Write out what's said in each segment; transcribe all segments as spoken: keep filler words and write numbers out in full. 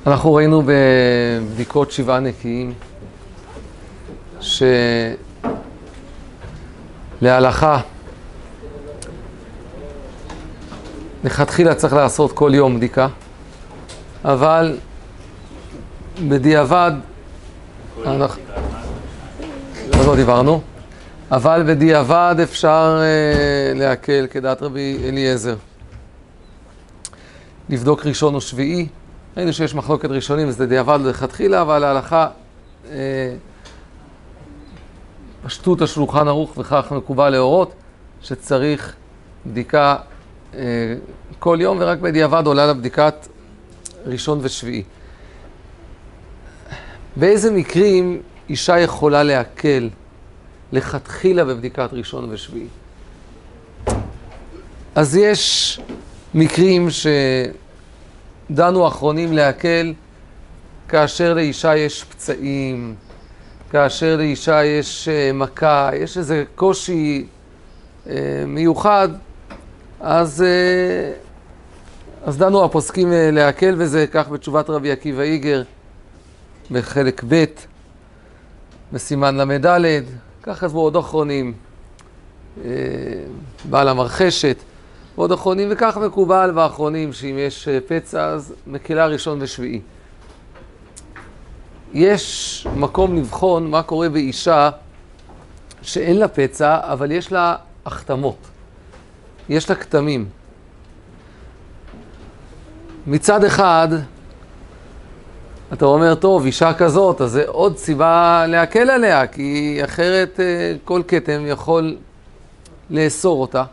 אנחנו ראינו בבדיקות שבעה נקיים שלהלכה לכתחילה צריך לעשות כל יום בדיקה, אבל בדיעבד, אנחנו... לא דיברנו, אבל בדיעבד אפשר uh, להקל כדעת רבי אליעזר. לבדוק ראשון או שביעי, ראינו שיש מחלוקת ראשונים, זה דיעבד לכתחילה, אבל ההלכה, uh, פשטות השולחן ערוך וכך מקובל להורות, שצריך בדיקה uh, כל יום, ורק בדיעבד עולה לבדיקת ראשון ושביעי. באיזה מקרים אישה יכולה להקל לכתחילה בבדיקת ראשון ושביעי? אז יש מקרים שדנו האחרונים להקל כאשר לאישה יש פצעים, כאשר לאישה יש מכה, יש איזה קושי מיוחד, אז, אז דנו הפוסקים להקל בזה, כך בתשובת רבי עקיבא איגר בחלק ב' בסימן למד', כך אז בעוד אחרונים, בעל המרחשת, בעוד אחרונים, וכך מקובל באחרונים שאם יש פצע אז מקלה ראשון ושביעי. יש מקום לבחון מה קורה באישה שאין לה פצע, אבל יש לה החתמות, יש לה כתמים. מצד אחד, אתה אומר, טוב, אישה כזאת, אז זה עוד סיבה להקל עליה, כי אחרת כל כתם יכול לאסור אותה.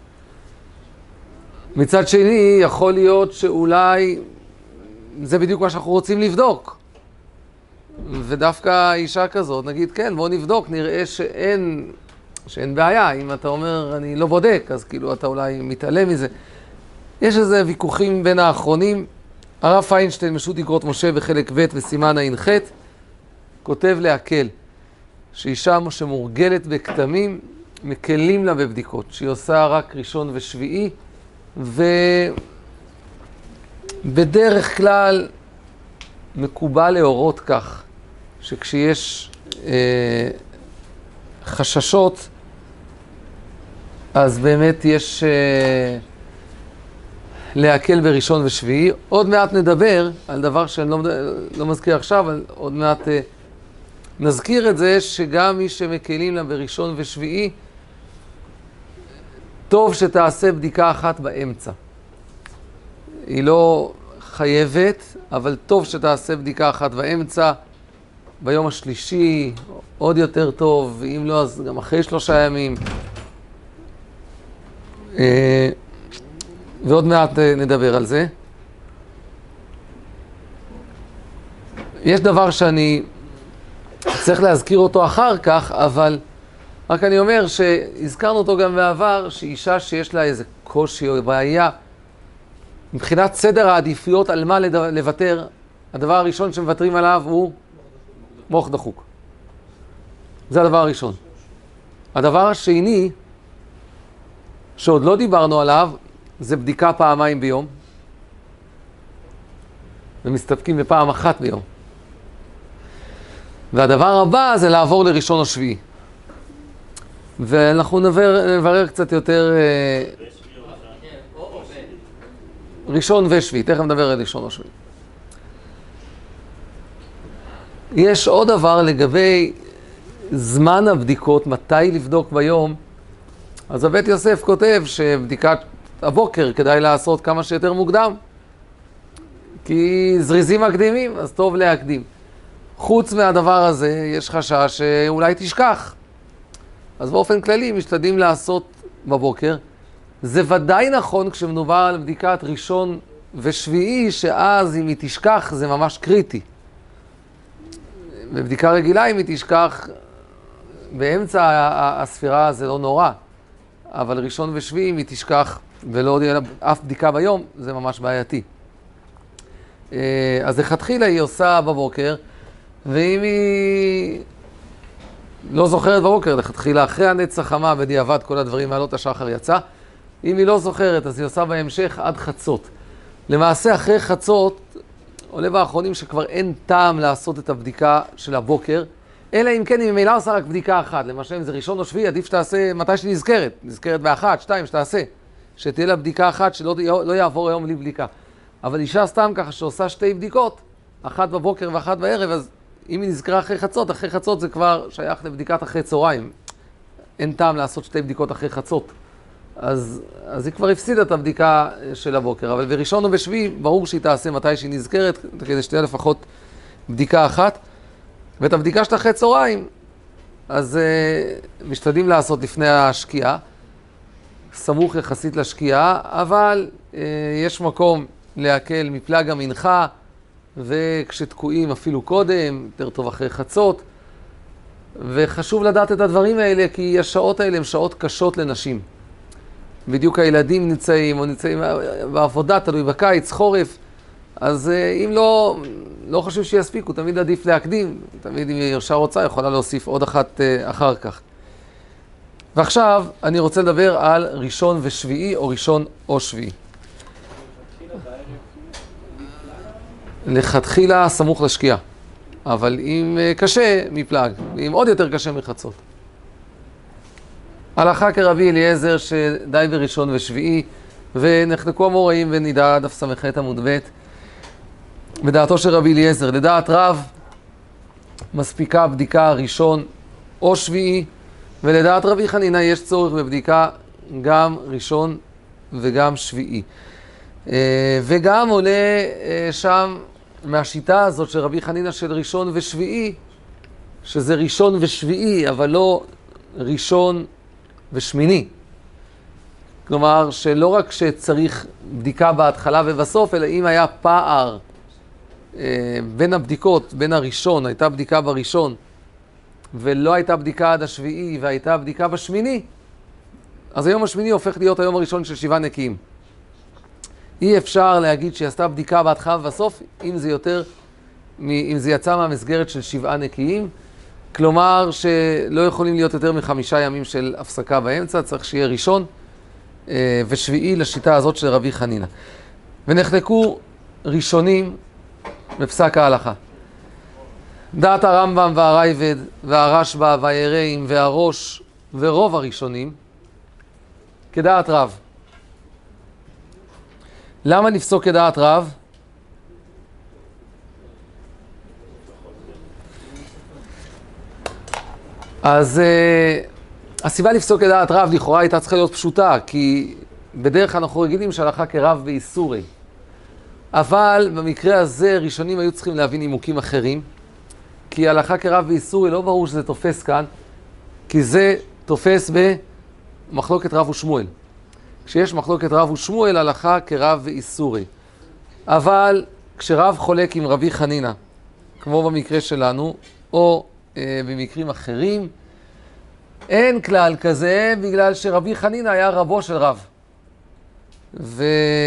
מצד שני, יכול להיות שאולי זה בדיוק מה שאנחנו רוצים לבדוק. ודווקא אישה כזאת, נגיד, כן, בוא נבדוק, נראה שאין, שאין בעיה. אם אתה אומר, אני לא בודק, אז כאילו אתה אולי מתעלם מזה. יש איזה ויכוחים בין האחרונים. הרב פיינשטיין, משו"ת אגרות משה בחלק ב' בסימן ע"ח, כותב להקל, שאישה שמורגלת בכתמים, מקלים לה בבדיקות, שהיא עושה רק ראשון ושביעי, ובדרך כלל מקובל להורות כך, שכשיש אה, חששות, אז באמת יש... אה, להקל בראשון ושביעי. עוד מעט נדבר על דבר שאני לא, לא מזכיר עכשיו, אבל עוד מעט אה, נזכיר את זה, שגם מי שמקלים לה בראשון ושביעי, טוב שתעשה בדיקה אחת באמצע. היא לא חייבת, אבל טוב שתעשה בדיקה אחת באמצע, ביום השלישי, עוד יותר טוב, ואם לא, אז גם אחרי שלושה ימים. אה, ועוד מעט נדבר על זה. יש דבר שאני צריך להזכיר אותו אחר כך, אבל רק אני אומר שהזכרנו אותו גם בעבר, שאישה שיש לה איזה קושי או בעיה, מבחינת סדר העדיפויות על מה לוותר, הדבר הראשון שמוותרים עליו הוא מוח דחוק. זה הדבר הראשון. הדבר השני, שעוד לא דיברנו עליו, זה בדיקה פעמיים ביום, ומסתפקים בפעם אחת ביום. והדבר הבא זה לעבור לראשון או שביעי. ואנחנו נברר, נברר קצת יותר... ראשון ושביעי, תכף נדבר על ראשון או שביעי. יש עוד דבר לגבי זמן הבדיקות, מתי לבדוק ביום. אז הבית יוסף כותב שבדיקת הבוקר כדאי לעשות כמה שיותר מוקדם, כי זריזים מקדימים, אז טוב להקדים. חוץ מהדבר הזה, יש חשש שאולי תשכח. אז באופן כללי משתדלים לעשות בבוקר. זה ודאי נכון כשמדובר על בדיקת ראשון ושביעי, שאז אם היא תשכח זה ממש קריטי. בבדיקה רגילה אם היא תשכח, באמצע הספירה זה לא נורא. אבל ראשון ושביעי אם היא תשכח ולא עוד יהיה אף בדיקה ביום, זה ממש בעייתי. אז לכתחילה היא עושה בבוקר, ואם היא לא זוכרת בבוקר, לכתחילה אחרי הנץ החמה, בדיעבד כל הדברים מעלות השחר יצא, אם היא לא זוכרת, אז היא עושה בהמשך עד חצות. למעשה אחרי חצות, עולה באחרונים שכבר אין טעם לעשות את הבדיקה של הבוקר, אלא אם כן, אם ממילא עושה רק בדיקה אחת. למשל, אם זה ראשון או שביעי, עדיף שתעשה מתי שנזכרת. נזכרת באחת, שתיים, שתעשה. שתהיה לה בדיקה אחת, שלא לא יעבור היום בלי בדיקה. אבל אישה סתם ככה שעושה שתי בדיקות, אחת בבוקר ואחת בערב, אז אם היא נזכרה אחרי חצות, אחרי חצות זה כבר שייך לבדיקת אחרי צהריים. אין טעם לעשות שתי בדיקות אחרי חצות. אז, אז היא כבר הפסידה את הבדיקה של הבוקר. אבל בראשון או בשביעי, ברור שהיא תעשה מתי שהיא נזכרת, כדי שתהיה לפחות בדיקה אחת. ואת הבדיקה של אחרי צהריים, אז uh, משתדלים לעשות לפני השקיעה, סמוך יחסית לשקיעה, אבל uh, יש מקום להקל מפלג המנחה, וכשתקועים אפילו קודם, יותר טוב אחרי חצות. וחשוב לדעת את הדברים האלה, כי השעות האלה הן שעות קשות לנשים. בדיוק הילדים נמצאים, או נמצאים בעבודה, תלוי בקיץ, חורף. אז אם לא, לא חשוב שיספיקו, תמיד עדיף להקדים. תמיד אם היא ישר רוצה, יכולה להוסיף עוד אחת אחר כך. ועכשיו אני רוצה לדבר על ראשון ושביעי, או ראשון או שביעי. לכתחילה סמוך לשקיעה. אבל אם קשה, מפלג. ואם עוד יותר קשה, מחצות. הלכה כרבי אליעזר שדי בראשון ושביעי, ונחלקו המוראים ונידע דף ס"ח עמוד ב'. בדעתו של רבי אליעזר, לדעת רב, מספיקה בדיקה ראשון או שביעי, ולדעת רבי חנינא יש צורך בבדיקה גם ראשון וגם שביעי. וגם עולה שם מהשיטה הזאת של רבי חנינא של ראשון ושביעי, שזה ראשון ושביעי, אבל לא ראשון ושמיני. כלומר, שלא רק שצריך בדיקה בהתחלה ובסוף, אלא אם היה פער בין הבדיקות, בין הראשון, הייתה בדיקה בראשון, ולא הייתה בדיקה עד השביעי, והייתה בדיקה בשמיני, אז היום השמיני הופך להיות היום הראשון של שבעה נקיים. אי אפשר להגיד שהיא עשתה בדיקה בהתחלה ובסוף, אם זה יותר, אם זה יצא מהמסגרת של שבעה נקיים, כלומר שלא יכולים להיות יותר מחמישה ימים של הפסקה באמצע, צריך שיהיה ראשון ושביעי לשיטה הזאת של רבי חנינא. ונחלקו ראשונים בפסק ההלכה. דעת הרמב"ם והרייבד והרשב"א והיראים והראש ורוב הראשונים כדעת רב. למה נפסוק כדעת רב? אז uh, הסיבה לפסוק כדעת רב לכאורה הייתה צריכה להיות פשוטה, כי בדרך כלל אנחנו רגילים שהלכה כרב באיסורי. אבל במקרה הזה ראשונים היו צריכים להבין נימוקים אחרים, כי הלכה כרב באיסורי לא ברור שזה תופס כאן, כי זה תופס במחלוקת רב ושמואל. כשיש מחלוקת רב ושמואל, הלכה כרב ואיסורי. אבל כשרב חולק עם רבי חנינא, כמו במקרה שלנו, או אה, במקרים אחרים, אין כלל כזה, בגלל שרבי חנינא היה רבו של רב. וכך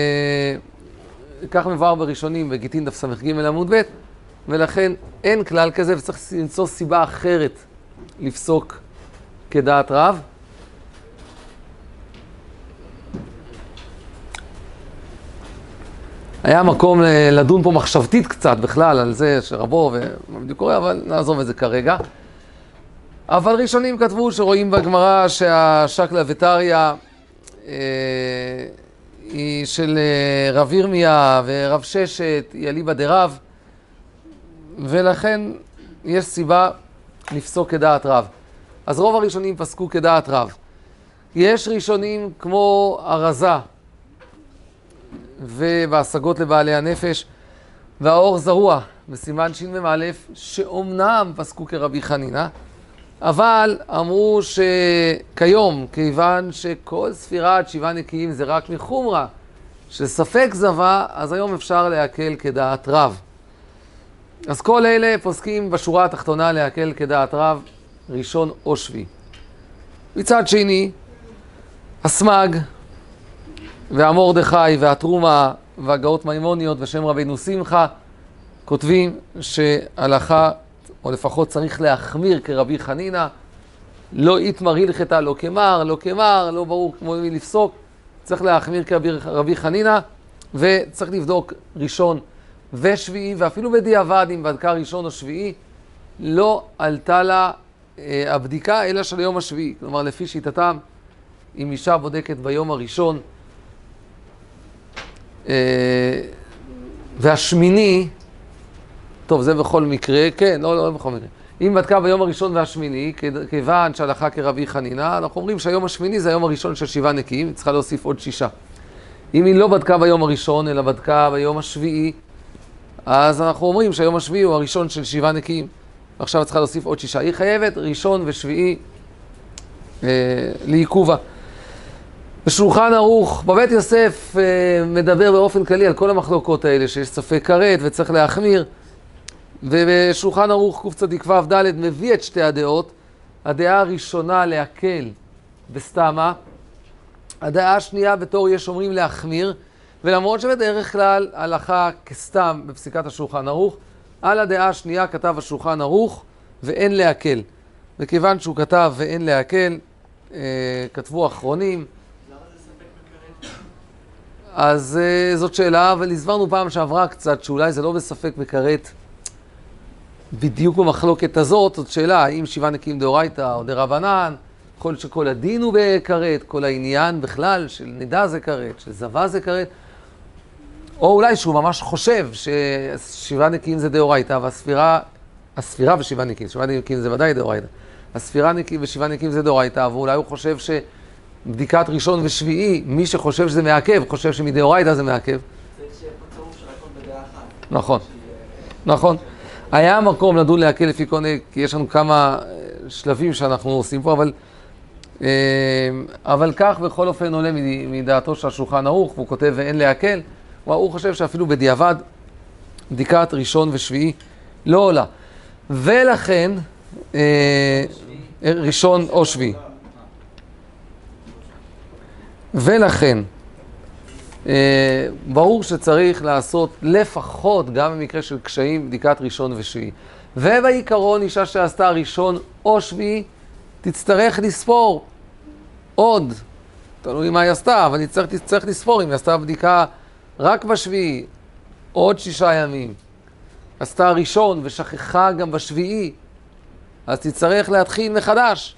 מבואר בראשונים בגיטין דף ס"ג עמוד ב', ולכן אין כלל כזה, וצריך למצוא סיבה אחרת לפסוק כדעת רב. היה מקום לדון פה מחשבתית קצת בכלל על זה שרבו ומה בדיוק קורה, אבל נעזוב את זה כרגע. אבל ראשונים כתבו שרואים בגמרא שהשקלא וטריא אה, היא של רב ירמיה ורב ששת, היא אליבא דרב, ולכן יש סיבה לפסוק כדעת רב. אז רוב הראשונים פסקו כדעת רב. יש ראשונים כמו הרזה, ובהשגות לבעלי הנפש, והאור זרוע, בסימן שמ"א, שאומנם פסקו כרבי חנינא, אבל אמרו שכיום, כיוון שכל ספירת שבעה נקיים זה רק מחומרה, שספק זבה, אז היום אפשר להקל כדעת רב. אז כל אלה פוסקים בשורה התחתונה להקל כדעת רב, ראשון או שביעי. מצד שני, הסמ"ג, והמרדכי והתרומה והגאות מימוניות ושם רבינו שמחה כותבים שהלכה, או לפחות צריך להחמיר כרבי חנינא, לא יתמר הלכתה, לא כמר, לא כמר, לא ברור כמו מי לפסוק, צריך להחמיר כרבי חנינא, וצריך לבדוק ראשון ושביעי, ואפילו בדיעבד, אם בדקה ראשון או שביעי, לא עלתה לה אה, הבדיקה, אלא של היום השביעי. כלומר, לפי שיטתם, אם אישה בודקת ביום הראשון, אה, והשמיני, טוב, זה בכל מקרה, כן, לא, לא, לא בכל מקרה. אם בדקה ביום הראשון והשמיני, כיוון שהלכה כרבי חנינה, אנחנו אומרים שהיום השמיני זה היום הראשון של שבעה נקיים, היא צריכה להוסיף עוד שישה. אם היא לא בדקה ביום הראשון, אלא בדקה ביום השביעי, אז אנחנו אומרים שהיום השביעי הוא הראשון של שבעה נקיים. עכשיו צריכה להוסיף עוד שישה. היא חייבת ראשון ושביעי אה, לעיכובה. בשולחן ערוך, בבית יוסף אה, מדבר באופן כללי על כל המחלוקות האלה, שיש ספק כרת וצריך להחמיר. ובשולחן ערוך קצ"ו ד' מביא את שתי הדעות. הדעה הראשונה להקל בסתמה, הדעה השנייה בתור יש אומרים להחמיר, ולמרות שבדרך כלל הלכה כסתם בפסיקת השולחן ערוך, על הדעה השנייה כתב השולחן ערוך ואין להקל. וכיוון שהוא כתב ואין להקל, אה, כתבו אחרונים. למה זה ספק בכרת? אז אה, זאת שאלה, אבל הסברנו פעם שעברה קצת שאולי זה לא בספק בכרת בדיוק במחלוקת הזאת. זאת שאלה, האם שבעה נקיים דאורייתא או דרבנן, כל שכל הדין הוא בכרת, כל העניין בכלל של נידה זה כרת, של זבה זה כרת, או אולי שהוא ממש חושב ששבעה נקיים זה דאורייתא, והספירה, הספירה ושבעה נקיים, שבעה נקיים זה ודאי דאורייתא, הספירה נקיים ושבעה נקיים זה דאורייתא, ואולי הוא חושב שבדיקת ראשון ושביעי, מי שחושב שזה מעכב, חושב שמדאורייתא זה מעכב. צריך שיהיה פה צירוף של הכל בדעה אחת. נכון, נכון. היה מקום לדון להקל לפי קונה, כי יש לנו כמה שלבים שאנחנו עושים פה, אבל אבל כך בכל אופן עולה מדעתו של השולחן ערוך, והוא כותב ואין להקל, הוא חושב שאפילו בדיעבד בדיקת ראשון ושביעי לא עולה. ולכן, ראשון או שביעי. ולכן, ברור שצריך לעשות לפחות, גם במקרה של קשיים, בדיקת ראשון ושביעי. ובעיקרון, אישה שעשתה ראשון או שביעי, תצטרך לספור עוד, תלוי מה היא עשתה, אבל תצטרך, תצטרך לספור אם היא עשתה בדיקה רק בשביעי, עוד שישה ימים. עשתה ראשון ושכחה גם בשביעי, אז תצטרך להתחיל מחדש.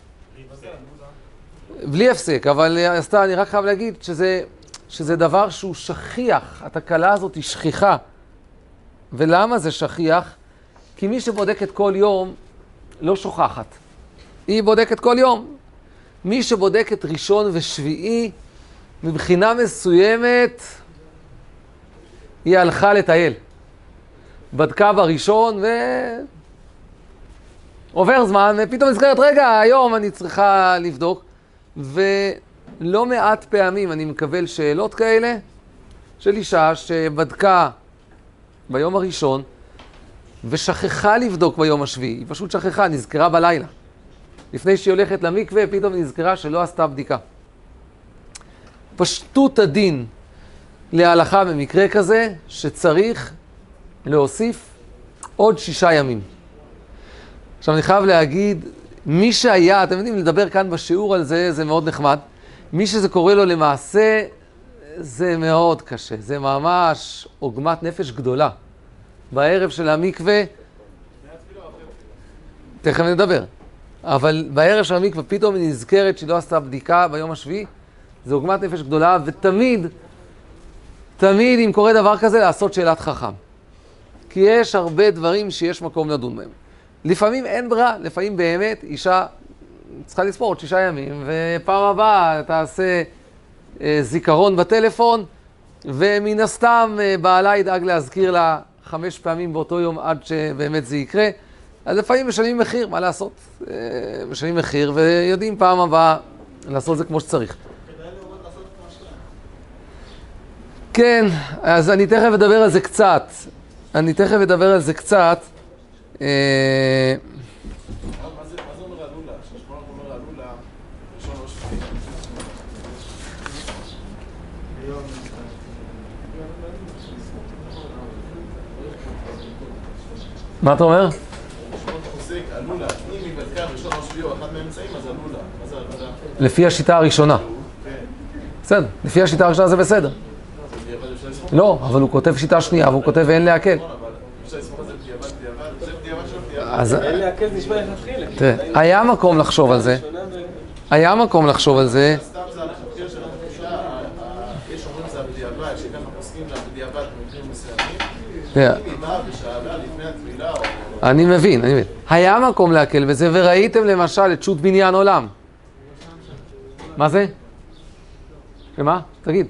בלי הפסק, אבל עשתה, אני רק חייב להגיד שזה, שזה דבר שהוא שכיח, התקלה הזאת היא שכיחה. ולמה זה שכיח? כי מי שבודקת כל יום לא שוכחת. היא בודקת כל יום. מי שבודקת ראשון ושביעי, מבחינה מסוימת, היא הלכה לטייל. בדקה בראשון ו... עובר זמן, ופתאום נזכרת, רגע, היום אני צריכה לבדוק. ולא מעט פעמים אני מקבל שאלות כאלה, של אישה שבדקה ביום הראשון, ושכחה לבדוק ביום השביעי. היא פשוט שכחה, נזכרה בלילה. לפני שהיא הולכת למקווה, פתאום נזכרה שלא עשתה בדיקה. פשטות הדין להלכה במקרה כזה, שצריך להוסיף עוד שישה ימים. עכשיו אני חייב להגיד, מי שהיה, אתם יודעים, לדבר כאן בשיעור על זה, זה מאוד נחמד. מי שזה קורה לו למעשה, זה מאוד קשה. זה ממש עוגמת נפש גדולה. בערב של המקווה, תכף נדבר. אבל בערב של המקווה פתאום היא נזכרת שהיא לא עשתה בדיקה ביום השביעי, זה עוגמת נפש גדולה, ותמיד, תמיד אם קורה דבר כזה, לעשות שאלת חכם. כי יש הרבה דברים שיש מקום לדון בהם. לפעמים אין ברירה, לפעמים באמת אישה צריכה לספור עוד שישה ימים, ופעם הבאה תעשה אה, זיכרון בטלפון, ומן הסתם אה, בעלה ידאג להזכיר לה חמש פעמים באותו יום עד שבאמת זה יקרה. אז לפעמים משלמים מחיר, מה לעשות? אה, משלמים מחיר ויודעים פעם הבאה לעשות זה כמו שצריך. כדאי לראות לעשות כמו שלנו. כן, אז אני תכף אדבר על זה קצת. אני תכף אדבר על זה קצת. אה, מה זה אומר עלולה? ששמונה אומר עלולה, ראשון או שביעי. מה אתה אומר? ראשון חוסק, עלולה. אם היא בדקה ראשון או שביעי או אחד מהאמצעים, אז עלולה. מה זה עלולה? לפי השיטה הראשונה. כן. בסדר, לפי השיטה הראשונה זה בסדר. אבל אפשר לסמוך? לא, אבל הוא כותב שיטה שנייה, והוא כותב ואין להקל. נכון, אבל אפשר לסמוך על זה בדיעבד, בדיעבד, זה בדיעבד של בדיעבד. אז אין להקל נשמע לכתחילה. תראה, היה מקום לחשוב על זה, היה מקום לחשוב על זה, סתם זה הלכתחילה של התפילה, יש אומרים זה הבדיעבד, שככה פוסקים זה הבדיעבד במקרים מסוימים. תראה, אם היא באה ושאלה לפני התפילה או... אני מבין, אני מבין. היה מקום להקל בזה, וראיתם למשל את שו"ת בניין עולם. מה זה? שמה? תגיד.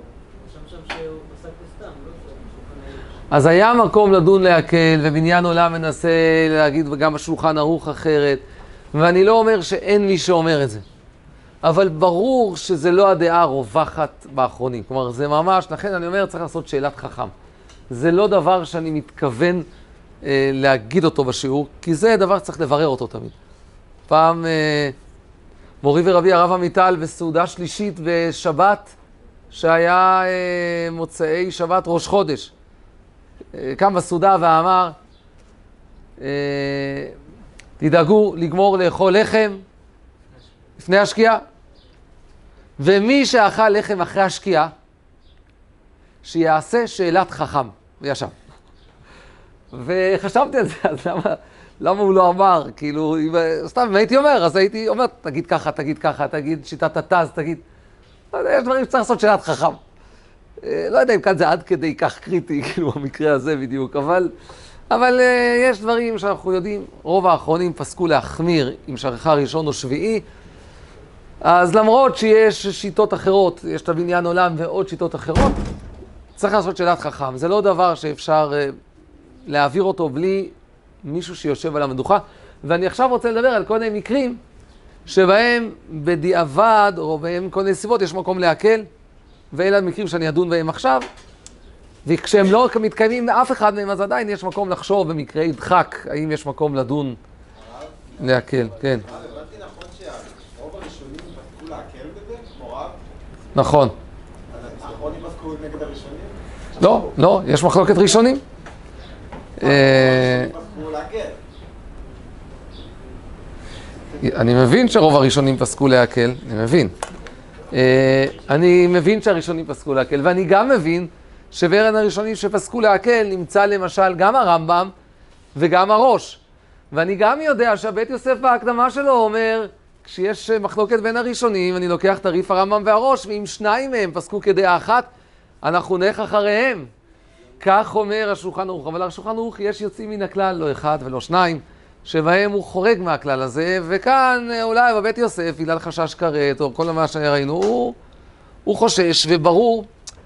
אז היה מקום לדון להקל, ובניין עולם מנסה להגיד גם בשולחן ערוך אחרת, ואני לא אומר שאין מי שאומר את זה. אבל ברור שזה לא הדעה הרווחת באחרונים. כלומר, זה ממש, לכן אני אומר, צריך לעשות שאלת חכם. זה לא דבר שאני מתכוון אה, להגיד אותו בשיעור, כי זה דבר שצריך לברר אותו תמיד. פעם אה, מורי ורבי הרב עמיטל בסעודה שלישית בשבת, שהיה אה, מוצאי שבת ראש חודש. אה, קם בסעודה ואמר, אה, תדאגו לגמור לאכול לחם לפני השקיעה, ומי שאכל לחם אחרי השקיעה, שיעשה שאלת חכם, וישב. וחשבתי על זה, אז למה, למה הוא לא אמר? כאילו, אם, סתם, אם הייתי אומר, אז הייתי אומר, תגיד ככה, תגיד ככה, תגיד שיטת התז, תגיד... לא יודע, יש דברים שצריך לעשות שאלת חכם. לא יודע אם כאן זה עד כדי כך קריטי, כאילו, במקרה הזה בדיוק, אבל... אבל uh, יש דברים שאנחנו יודעים, רוב האחרונים פסקו להחמיר עם שכחה ראשון או שביעי, אז למרות שיש שיטות אחרות, יש את הבניין עולם ועוד שיטות אחרות, צריך לעשות שאלת חכם. זה לא דבר שאפשר uh, להעביר אותו בלי מישהו שיושב על המדוכה. ואני עכשיו רוצה לדבר על כל מיני מקרים שבהם בדיעבד או בהם כל מיני סיבות יש מקום להקל, ואלה המקרים שאני אדון בהם עכשיו. וכשהם לא מתקיימים מאף אחד מהם, אז עדיין יש מקום לחשוב במקרה דחק, האם יש מקום לדון, להקל, כן. הבנתי נכון שהרוב הראשונים פסקו להקל בזה, כמו רב? נכון. אז האחרונים פסקו נגד הראשונים? לא, לא, יש מחלוקת ראשונים. הראשונים פסקו להקל. אני מבין שרוב הראשונים פסקו להקל, אני מבין. אני מבין שהראשונים פסקו להקל, ואני גם מבין שבין הראשונים שפסקו להקל נמצא למשל גם הרמב"ם וגם הראש. ואני גם יודע שהבית יוסף בהקדמה שלו אומר, כשיש מחלוקת בין הראשונים, אני לוקח את הריף הרמב"ם והראש, ואם שניים מהם פסקו כדעה אחת, אנחנו נלך אחריהם. כך אומר השולחן ערוך. אבל השולחן ערוך יש יוצאים מן הכלל, לא אחד ולא שניים, שבהם הוא חורג מהכלל הזה, וכאן אולי בבית יוסף, בגלל חשש כרת, או כל מה שראינו, הוא, הוא חושש, וברור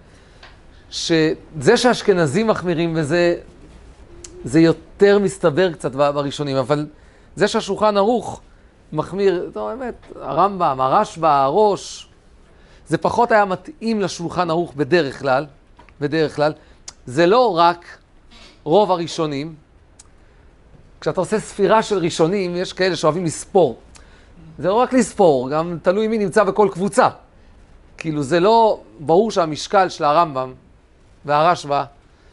שזה שהאשכנזים מחמירים בזה, זה יותר מסתבר קצת בראשונים, אבל זה שהשולחן ערוך מחמיר, טוב, באמת, הרמב"ם, הרשב"א, הראש, זה פחות היה מתאים לשולחן ערוך בדרך כלל, בדרך כלל. זה לא רק רוב הראשונים. כשאתה עושה ספירה של ראשונים, יש כאלה שאוהבים לספור. זה לא רק לספור, גם תלוי מי נמצא בכל קבוצה. כאילו זה לא ברור שהמשקל של הרמב"ם והרשב"א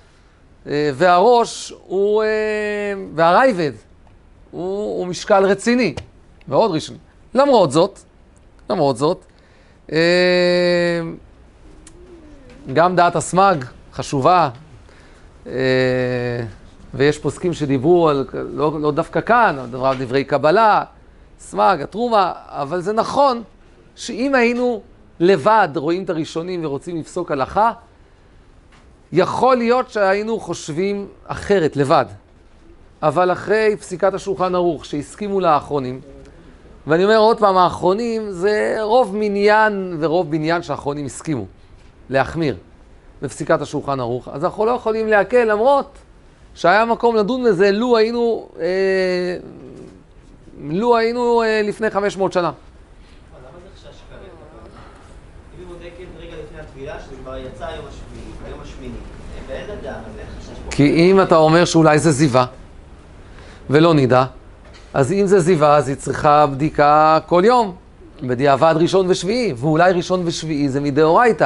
והראש הוא, והרייבד הוא, הוא משקל רציני, מאוד ראשוני. למרות זאת, למרות זאת, גם דעת הסמ"ג חשובה, ויש פוסקים שדיברו על, לא, לא דווקא כאן, על דברי קבלה, סמ"ג, התרומה, אבל זה נכון שאם היינו לבד רואים את הראשונים ורוצים לפסוק הלכה, יכול להיות שהיינו חושבים אחרת, לבד. אבל אחרי פסיקת השולחן ערוך, שהסכימו לאחרונים, ואני אומר עוד פעם, האחרונים זה רוב מניין ורוב בניין שהאחרונים הסכימו להחמיר בפסיקת השולחן ערוך, אז אנחנו לא יכולים להקל, למרות שהיה מקום לדון בזה, לו היינו, אה, לו היינו אה, לפני חמש מאות שנה. למה זה חשש כרת? אם היא בודקת רגע לפני התפילה, שזה כבר יצא היום השביעי, היום השמיני, ואין לדעת, אז אין חשש פה. כי אם אתה אומר שאולי זה זיווה, ולא נדע, אז אם זה זיווה, אז היא צריכה בדיקה כל יום, בדיעבד ראשון ושביעי, ואולי ראשון ושביעי זה מדאורייתא.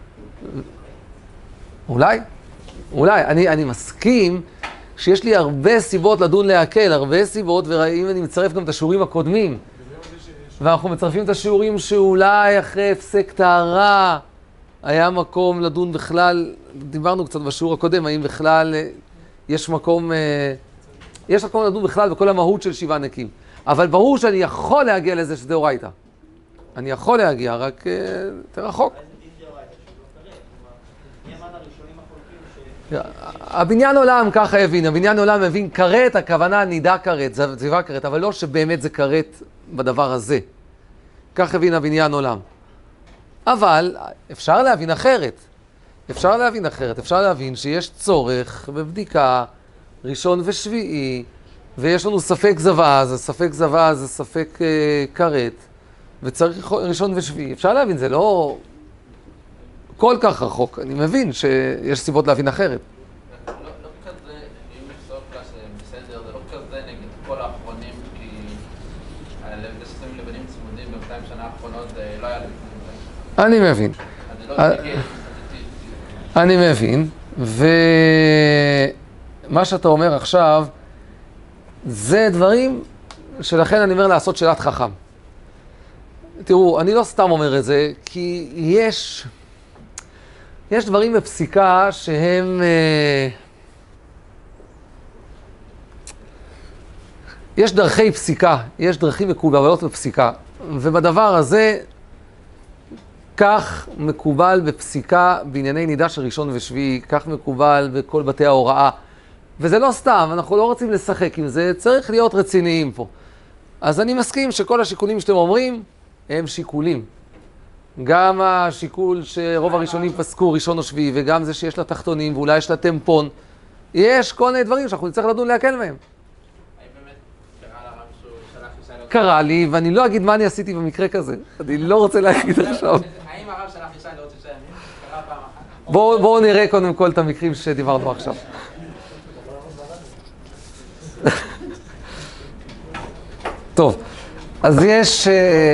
אולי? אולי. אני, אני מסכים שיש לי הרבה סיבות לדון להקל, הרבה סיבות, ואם אני מצרף גם את השיעורים הקודמים, ואנחנו מצרפים את השיעורים שאולי אחרי הפסק טהרה, היה מקום לדון בכלל, דיברנו קצת בשיעור הקודם, האם בכלל יש מקום, יש מקום לדון בכלל בכל המהות של שבעה נקיים. אבל ברור שאני יכול להגיע לזה שזה אורייתא. אני יכול להגיע, רק יותר רחוק. הבניין עולם ככה הבין, הבניין עולם הבין כרת, הכוונה נידה כרת, זיווה כרת, אבל לא שבאמת זה כרת בדבר הזה. כך הבין הבניין עולם. אבל אפשר להבין אחרת. אפשר להבין אחרת. אפשר להבין שיש צורך בבדיקה ראשון ושביעי, ויש לנו ספק זווה, זה ספק זווה, זה ספק אה, כרת, וצריך ראשון ושביעי. אפשר להבין, זה לא כל כך רחוק. אני מבין שיש סיבות להבין אחרת. לא, לא כזה, אם לפסוק לה שבסדר, זה לא כזה נגד כל האחרונים, כי שמים לבנים צמודים ב-מאתיים שנה האחרונות זה לא היה לבנים. אני מבין. אני מבין, ומה שאתה אומר עכשיו, זה דברים שלכן אני אומר לעשות שאלת חכם. תראו, אני לא סתם אומר את זה, כי יש, יש דברים בפסיקה שהם, יש דרכי פסיקה, יש דרכים מקובלות בפסיקה, ובדבר הזה, כך מקובל בפסיקה בענייני נידה של ראשון ושביעי, כך מקובל בכל בתי ההוראה. וזה לא סתם, אנחנו לא רוצים לשחק עם זה, צריך להיות רציניים פה. אז אני מסכים שכל השיקולים שאתם אומרים הם שיקולים. גם השיקול שרוב הראשונים פסקו ראשון או שביעי, וגם זה שיש לה תחתונים ואולי יש לה טמפון. יש כל מיני דברים שאנחנו נצטרך לדון להקל מהם. האם באמת קרה לרב שהוא שלח ישי? קרה לי, ואני לא אגיד מה אני עשיתי במקרה כזה. אני לא רוצה להגיד עכשיו. האם הרב שלח ישי לראות ישי ימים? קרה פעם אחת? בואו בואו נראה קודם כל את המקרים שדיברנו עכשיו. טוב, אז יש...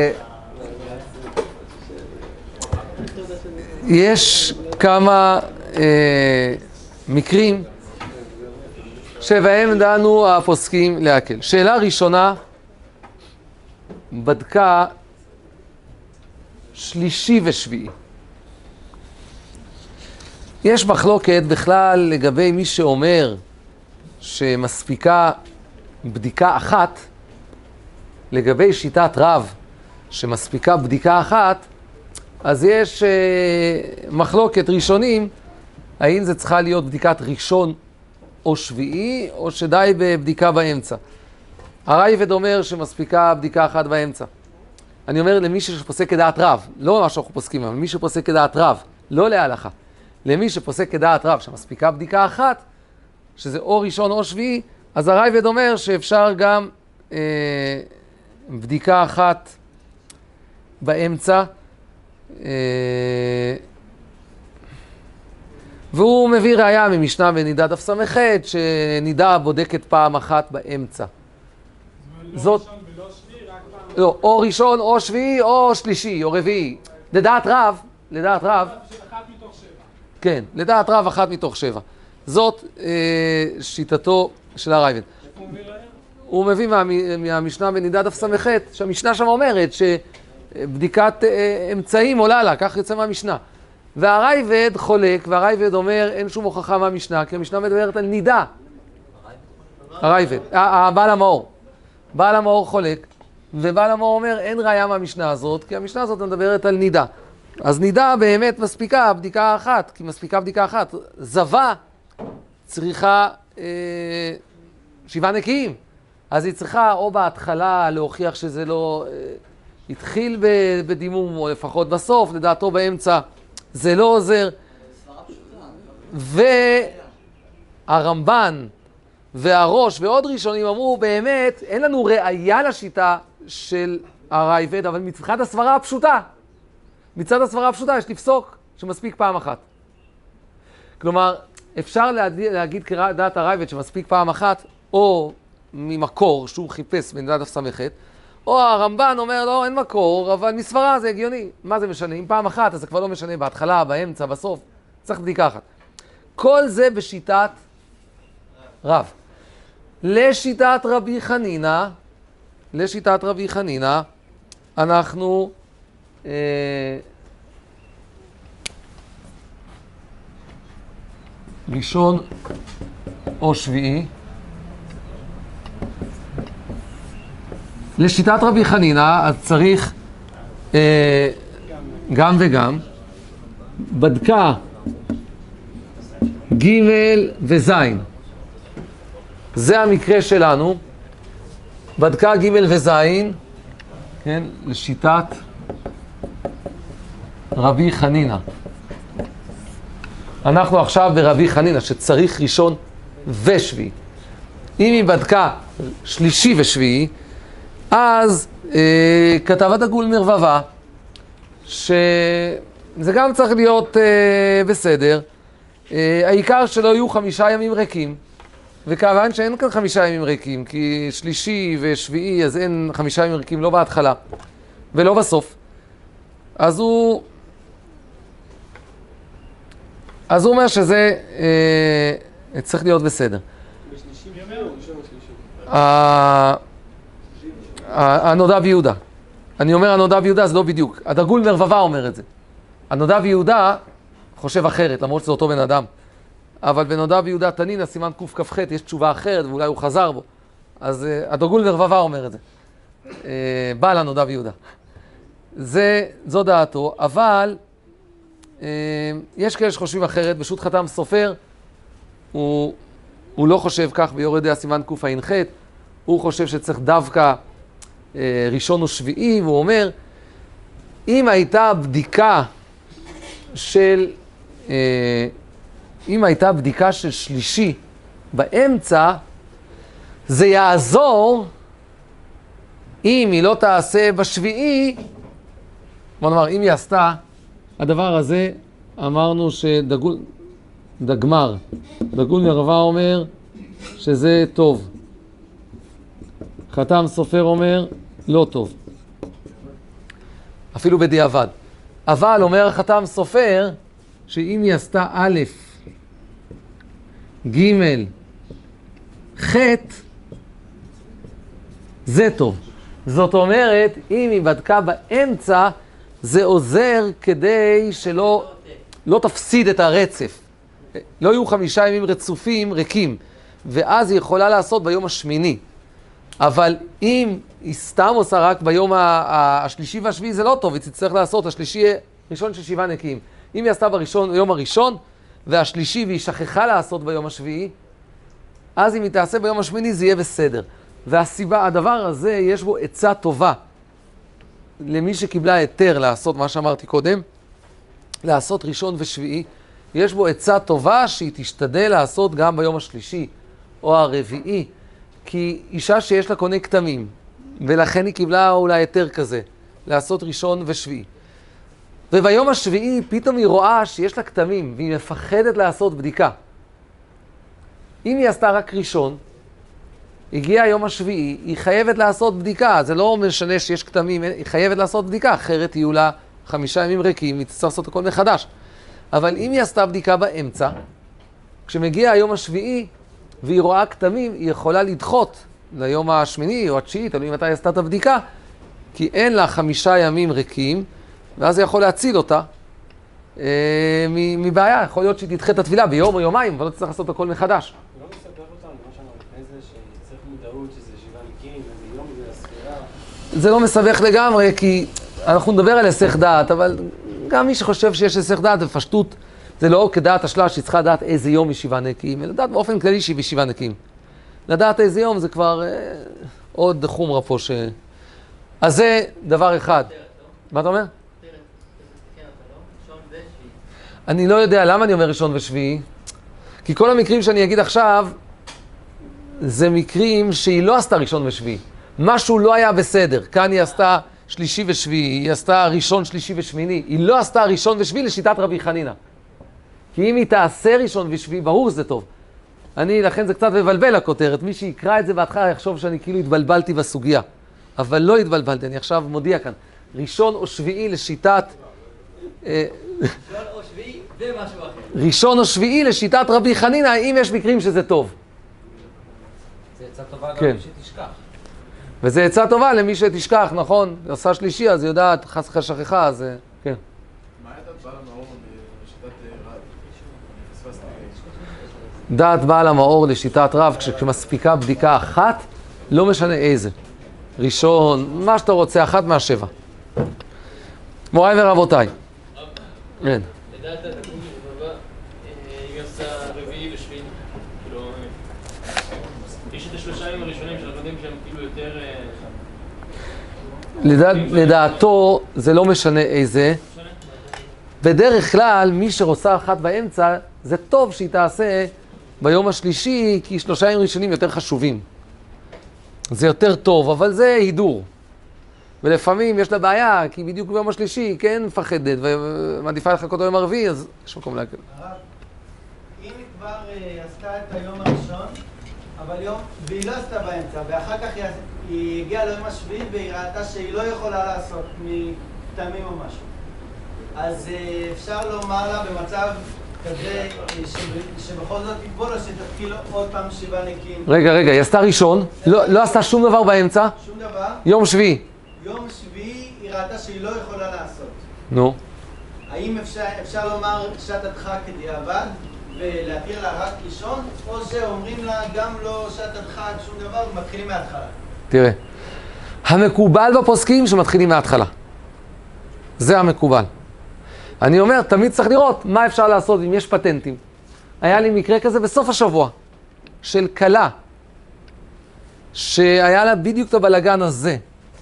יש כמה אה, מקרים שבהם דנו הפוסקים להקל. שאלה ראשונה, בדקה שלישי ושביעי. יש מחלוקת בכלל לגבי מי שאומר שמספיקה בדיקה אחת, לגבי שיטת רב שמספיקה בדיקה אחת, אז יש uh, מחלוקת ראשונים, האם זה צריכה להיות בדיקת ראשון או שביעי, או שדי בבדיקה באמצע. הרייבד אומר שמספיקה בדיקה אחת באמצע. אני אומר למי שפוסק כדעת רב, לא מה שאנחנו פוסקים, אבל מי שפוסק כדעת רב, לא להלכה. למי שפוסק כדעת רב שמספיקה בדיקה אחת, שזה או ראשון או שביעי, אז הרייבד אומר שאפשר גם אה, בדיקה אחת באמצע, והוא מביא ראיה ממשנה בנידה דף ס"ח, שנידה בודקת פעם אחת באמצע. זאת... לא, או ראשון, או שביעי, או שלישי, או רביעי. לדעת רב, לדעת רב... אחת מתוך שבע. כן, לדעת רב אחת מתוך שבע. זאת שיטתו של הרייבד. הוא מביא מהמשנה בנידה דף ס"ח, שהמשנה שם אומרת ש... בדיקת אמצעים עולה לה, כך יוצא מהמשנה. והרייבד חולק, והרייבד אומר, אין שום הוכחה מהמשנה, כי המשנה מדברת על נידה. הרייבד, הבעל המאור. בעל המאור חולק, ובעל המאור אומר, אין ראיה מהמשנה הזאת, כי המשנה הזאת מדברת על נידה. אז נידה באמת מספיקה בדיקה אחת, כי מספיקה בדיקה אחת. זווה צריכה אה, שבעה נקיים. אז היא צריכה או בהתחלה להוכיח שזה לא... אה, התחיל בדימום, או לפחות בסוף, לדעתו באמצע, זה לא עוזר. והרמב"ן והראש ועוד ראשונים אמרו, באמת, אין לנו ראייה לשיטה של הרייבד, אבל מצד הסברה הפשוטה, מצד הסברה הפשוטה יש לפסוק שמספיק פעם אחת. כלומר, אפשר להגיד כדעת הרייבד שמספיק פעם אחת, או ממקור שהוא חיפש בנידה דף ס"ח, או הרמב"ן אומר, לא, אין מקור, אבל מסברה זה הגיוני. מה זה משנה? אם פעם אחת, אז זה כבר לא משנה בהתחלה, באמצע, בסוף. צריך בדיקה אחת. כל זה בשיטת רב. לשיטת רבי חנינה, לשיטת רבי חנינה, אנחנו אה, ראשון או שביעי. לשיטת רבי חנינא, אז צריך אה, גם וגם. בדקה ג' וז'. זה המקרה שלנו. בדקה ג' וז', כן, לשיטת רבי חנינא. אנחנו עכשיו ברבי חנינא, שצריך ראשון ושביעי. אם היא בדקה שלישי ושביעי, אז אה, כתב הדגול מרבבה, שזה גם צריך להיות אה, בסדר. אה, העיקר שלא יהיו חמישה ימים ריקים. וכמובן שאין כאן חמישה ימים ריקים, כי שלישי ושביעי, אז אין חמישה ימים ריקים, לא בהתחלה ולא בסוף. אז הוא... אז הוא אומר שזה אה, צריך להיות בסדר. הנודע ויהודה. אני אומר הנודע ויהודה, זה לא בדיוק. הדגול מרבבה אומר את זה. הנודע ויהודה חושב אחרת, למרות שזה אותו בן אדם. אבל בנודע ויהודה תנינא, סימן קכ"ח, יש תשובה אחרת, ואולי הוא חזר בו. אז uh, הדגול מרבבה אומר את זה. Uh, בעל הנודע ויהודה. זה, זו דעתו, אבל uh, יש כאלה שחושבים אחרת. פשוט חתם סופר, הוא, הוא לא חושב כך ביורד דעה סימן קע"ח, הוא חושב שצריך דווקא uh, ראשון ושביעי, והוא אומר, אם הייתה בדיקה של... Uh, אם הייתה בדיקה של שלישי באמצע, זה יעזור אם היא לא תעשה בשביעי. בוא נאמר, אם היא עשתה, הדבר הזה, אמרנו שדגול, דגמר, דגול מרבבה אומר שזה טוב. חתם סופר אומר, לא טוב. אפילו בדיעבד. אבל אומר חתם סופר, שאם היא עשתה א', ג', ח', זה טוב. זאת אומרת, אם היא בדקה באמצע, זה עוזר כדי שלא לא תפסיד את הרצף. לא יהיו חמישה ימים רצופים ריקים, ואז היא יכולה לעשות ביום השמיני. אבל אם היא סתם עושה רק ביום השלישי והשביעי, זה לא טוב, היא תצטרך לעשות השלישי ראשון של שבעה נקיים. אם היא עשתה בראשון, ביום הראשון, והשלישי, והיא שכחה לעשות ביום השביעי, אז אם היא תעשה ביום השמיני, זה יהיה בסדר. והסיבה, הדבר הזה, יש בו עצה טובה למי שקיבלה היתר לעשות מה שאמרתי קודם, לעשות ראשון ושביעי. יש בו עצה טובה שהיא תשתדל לעשות גם ביום השלישי או הרביעי, כי אישה שיש לה קונה כתמים, ולכן היא קיבלה אולי היתר כזה, לעשות ראשון ושביעי. וביום השביעי פתאום היא רואה שיש לה כתמים, והיא מפחדת לעשות בדיקה. אם היא עשתה רק ראשון, הגיע היום השביעי, היא חייבת לעשות בדיקה. זה לא משנה שיש כתמים, היא חייבת לעשות בדיקה, אחרת יהיו לה חמישה ימים ריקים, היא תצטרך לעשות הכל מחדש. אבל אם היא עשתה בדיקה באמצע, כשמגיע היום השביעי והיא רואה כתמים, היא יכולה לדחות ליום השמיני או התשיעי, תלוי מתי היא עשתה את הבדיקה, כי אין לה חמישה ימים ריקים, ואז זה יכול להציל אותה אה, מבעיה. יכול להיות שהיא תדחה את התפילה ביום או יומיים, אבל לא תצטרך לעשות הכל מחדש. לא מסבך אותנו, מה שאמר לפני זה, שצריך מודעות שזה שבעה נקיים, איזה יום זה הספירה. זה לא מסבך לגמרי, כי אנחנו נדבר על היסח דעת, אבל גם מי שחושב שיש היסח דעת בפשטות, זה לא כדעת השלש שהיא צריכה לדעת איזה יום היא שבעה נקיים, אלא לדעת באופן כללי שהיא בשבעה נקיים. לדעת איזה יום זה כבר אה, עוד חומרה פה ש... אז זה דבר אחד. מה אתה אומר? אני לא יודע למה אני אומר ראשון ושביעי, כי כל המקרים שאני אגיד עכשיו, זה מקרים שהיא לא עשתה ראשון ושביעי. משהו לא היה בסדר. כאן היא עשתה שלישי ושביעי, היא עשתה ראשון, שלישי ושמיני. היא לא עשתה ראשון ושביעי לשיטת רבי חנינא. כי אם היא תעשה ראשון ושביעי, ברור שזה טוב. אני, לכן זה קצת מבלבל הכותרת. מי שיקרא את זה בהתחלה יחשוב שאני כאילו התבלבלתי בסוגיה. אבל לא התבלבלתי, אני עכשיו מודיע כאן. ראשון או שביעי לשיטת... ראשון או שביעי ומשהו אחר. ראשון או שביעי לשיטת רבי חנינא, אם יש מקרים שזה טוב. זה יצא טובה גם כן. מי שתשכח. וזה עצה טובה למי שתשכח, נכון? עושה שלישי, אז היא יודעת, חס וחלילה, אז כן. מה הייתה בעל המאור בשיטת רב? אני פספסתי. דעת בעל המאור לשיטת רב, כשמספיקה בדיקה אחת, לא משנה איזה. ראשון, מה שאתה רוצה, אחת מהשבע. מוריי ורבותיי. כן. לדעת התיקון שבבא, אם עושה רביעי ושביעי, כאילו, יש את השלושה ימים הראשונים שאנחנו יודעים שהם כאילו יותר... לדעת, לדעתו זה לא משנה איזה. בדרך כלל, מי שרוצה אחת באמצע, זה טוב שהיא תעשה ביום השלישי, כי שלושה ימים ראשונים יותר חשובים. זה יותר טוב, אבל זה הידור. ולפעמים יש לה בעיה, כי בדיוק ביום השלישי היא כן מפחדת, ומעדיפה לחכות ביום הרביעי, אז יש מקום להקל. הרב, אם היא כבר אה, עשתה את היום הראשון, אבל יום, והיא לא עשתה באמצע, ואחר כך היא, היא הגיעה ליום השביעי והיא ראתה שהיא לא יכולה לעשות מטעמים או משהו. אז אה, אפשר לומר לה במצב כזה, אה, שב, שבכל זאת תתבול או שתתחיל עוד פעם שבעה נקיים. רגע, רגע, היא עשתה ראשון, לא, לא עשתה שום דבר באמצע? שום דבר. יום שביעי. יום שביעי היא ראתה שהיא לא יכולה לעשות. נו. האם אפשר, אפשר לומר שעת הדחק כדיעבד ולהתיר לה רק ראשון, או שאומרים לה גם לא שעת הדחק, שום דבר, ומתחילים מההתחלה? תראה, המקובל בפוסקים שמתחילים מההתחלה. זה המקובל. אני אומר, תמיד צריך לראות מה אפשר לעשות אם יש פטנטים. היה לי מקרה כזה בסוף השבוע, של קלה, שהיה לה בדיוק את הבלגן הזה.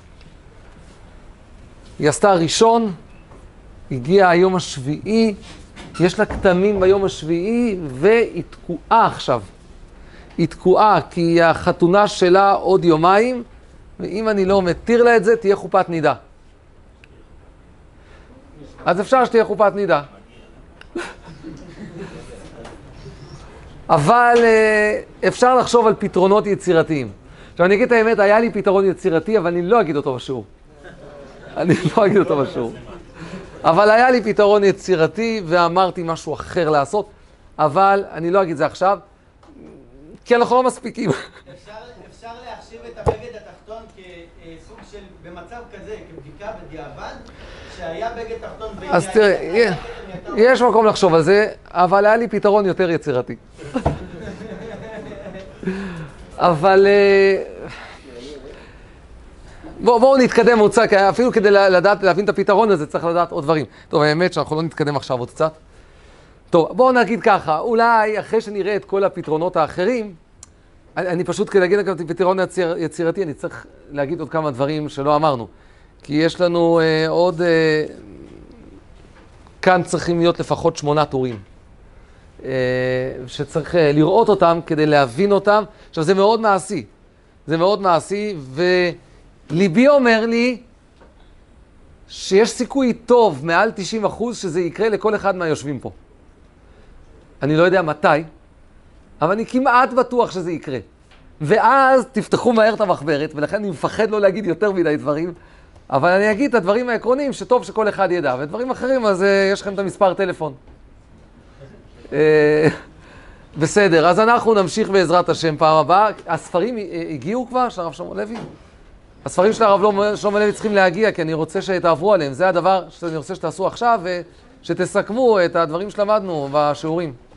היא עשתה ראשון, הגיע היום השביעי, יש לה כתמים ביום השביעי, והיא תקועה עכשיו. היא תקועה כי החתונה שלה עוד יומיים, ואם אני לא מתיר לה את זה, תהיה חופת נידה. אז אפשר שתהיה חופת נידה. אבל אפשר לחשוב על פתרונות יצירתיים. עכשיו אני אגיד את האמת, היה לי פתרון יצירתי, אבל אני לא אגיד אותו בשיעור. אני לא אגיד אותו בשיעור. אבל היה לי פתרון יצירתי, ואמרתי משהו אחר לעשות, אבל אני לא אגיד זה עכשיו, כי אנחנו לא מספיקים. אפשר, אפשר להחשיב את הבגד התחתון כסוג של, במצב כזה, כבדיקה בדיעבד, שהיה בגד תחתון... אז תראה, יש מקום לחשוב על זה, אבל היה לי פתרון יותר יצירתי. אבל... בואו בוא נתקדם עוד קצת, אפילו כדי לדעת, להבין את הפתרון הזה, צריך לדעת עוד דברים. טוב, האמת שאנחנו לא נתקדם עכשיו עוד קצת. טוב, בואו נגיד ככה, אולי אחרי שנראה את כל הפתרונות האחרים, אני, אני פשוט כדי להגיד לכם את הפתרון יציר, יצירתי, אני צריך להגיד עוד כמה דברים שלא אמרנו. כי יש לנו אה, עוד... אה, כאן צריכים להיות לפחות שמונה תורים. אה, שצריך אה, לראות אותם כדי להבין אותם. עכשיו, זה מאוד מעשי. זה מאוד מעשי, ו... ליבי אומר לי שיש סיכוי טוב, מעל תשעים אחוז, שזה יקרה לכל אחד מהיושבים פה. אני לא יודע מתי, אבל אני כמעט בטוח שזה יקרה. ואז תפתחו מהר את המחברת, ולכן אני מפחד לא להגיד יותר מדי דברים, אבל אני אגיד את הדברים העקרוניים שטוב שכל אחד ידע, ודברים אחרים, אז uh, יש לכם את המספר טלפון. uh, בסדר, אז אנחנו נמשיך בעזרת השם פעם הבאה. הספרים הגיעו כבר, של הרב שלמה לוי? הספרים של הרב שלמה לוי צריכים להגיע, כי אני רוצה שתעברו עליהם. זה הדבר שאני רוצה שתעשו עכשיו, ושתסכמו את הדברים שלמדנו בשיעורים.